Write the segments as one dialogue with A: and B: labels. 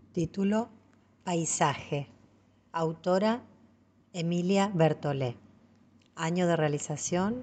A: Título: Paisaje. Autora: Emilia Bertolé. Año de realización: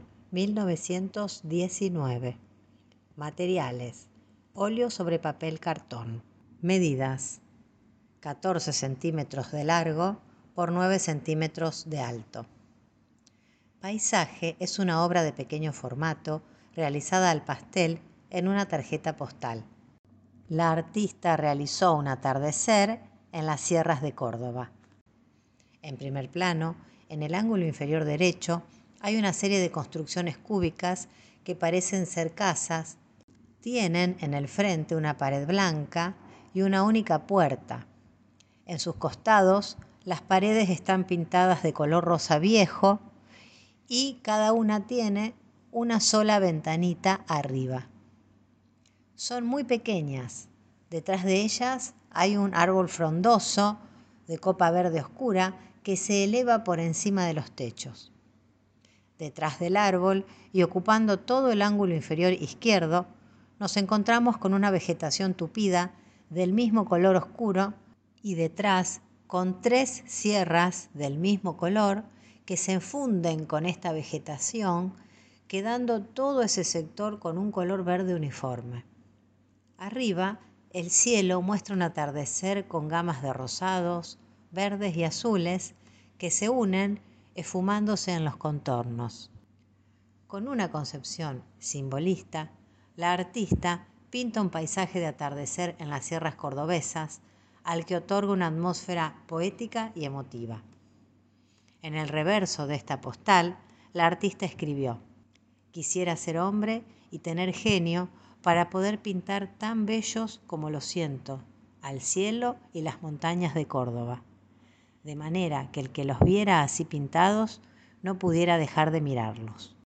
A: 1919. Materiales: óleo sobre papel cartón. Medidas: 14 centímetros de largo por 9 centímetros de alto. Paisaje es una obra de pequeño formato realizada al pastel en una tarjeta postal. La artista realizó un atardecer en las sierras de Córdoba. En primer plano, en el ángulo inferior derecho, hay una serie de construcciones cúbicas que parecen ser casas. Tienen en el frente una pared blanca y una única puerta. En sus costados, las paredes están pintadas de color rosa viejo y cada una tiene una sola ventanita arriba. Son muy pequeñas. Detrás de ellas hay un árbol frondoso de copa verde oscura que se eleva por encima de los techos. Detrás del árbol y ocupando todo el ángulo inferior izquierdo, nos encontramos con una vegetación tupida del mismo color oscuro y detrás con 3 sierras del mismo color que se funden con esta vegetación, quedando todo ese sector con un color verde uniforme. Arriba, el cielo muestra un atardecer con gamas de rosados, verdes y azules que se unen esfumándose en los contornos. Con una concepción simbolista, la artista pinta un paisaje de atardecer en las sierras cordobesas, al que otorga una atmósfera poética y emotiva. En el reverso de esta postal, la artista escribió: «Quisiera ser hombre y tener genio para poder pintar tan bellos como lo siento, al cielo y las montañas de Córdoba, de manera que el que los viera así pintados no pudiera dejar de mirarlos».